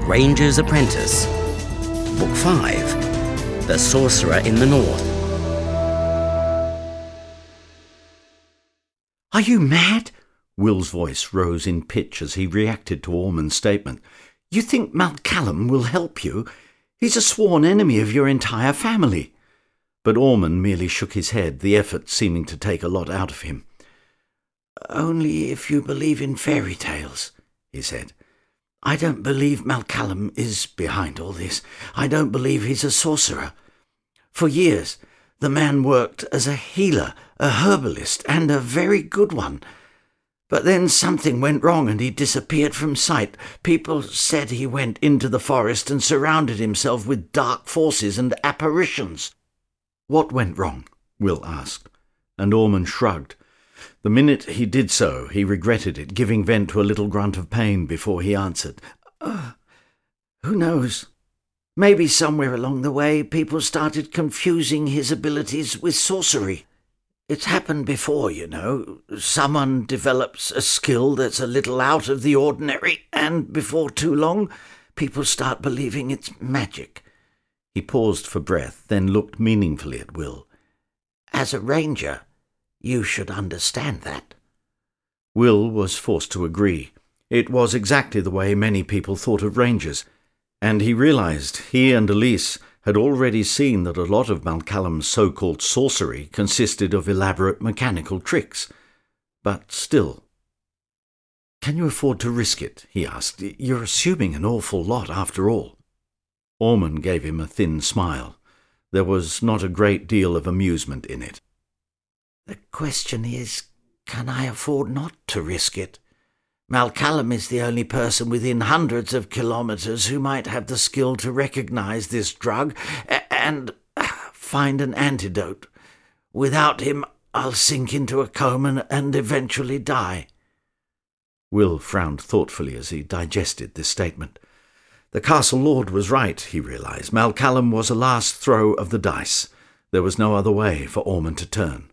Ranger's Apprentice. Book 5. The Sorcerer in the North. "Are you mad?" Will's voice rose in pitch as he reacted to Ormond's statement. "You think Malcallum will help you? He's a sworn enemy of your entire family." But Ormond merely shook his head, the effort seeming to take a lot out of him. "Only if you believe in fairy tales," he said. "I don't believe Malcallum is behind all this. I don't believe he's a sorcerer. For years, the man worked as a healer, a herbalist, and a very good one. But then something went wrong and he disappeared from sight. People said he went into the forest and surrounded himself with dark forces and apparitions." "What went wrong?" Will asked, and Ormond shrugged. The minute he did so, he regretted it, giving vent to a little grunt of pain before he answered. "Who knows? Maybe somewhere along the way people started confusing his abilities with sorcery. It's happened before, you know. Someone develops a skill that's a little out of the ordinary, and before too long, people start believing it's magic." He paused for breath, then looked meaningfully at Will. "As a ranger, you should understand that." Will was forced to agree. It was exactly the way many people thought of rangers, and he realized he and Elise had already seen that a lot of Malcallum's so-called sorcery consisted of elaborate mechanical tricks. But still. "Can you afford to risk it?" he asked. "You're assuming an awful lot after all." Ormond gave him a thin smile. There was not a great deal of amusement in it. "The question is, can I afford not to risk it? Malcallum is the only person within hundreds of kilometres who might have the skill to recognise this drug and find an antidote. Without him, I'll sink into a coma and eventually die." Will frowned thoughtfully as he digested this statement. The castle lord was right, he realised. Malcallum was a last throw of the dice. There was no other way for Ormond to turn.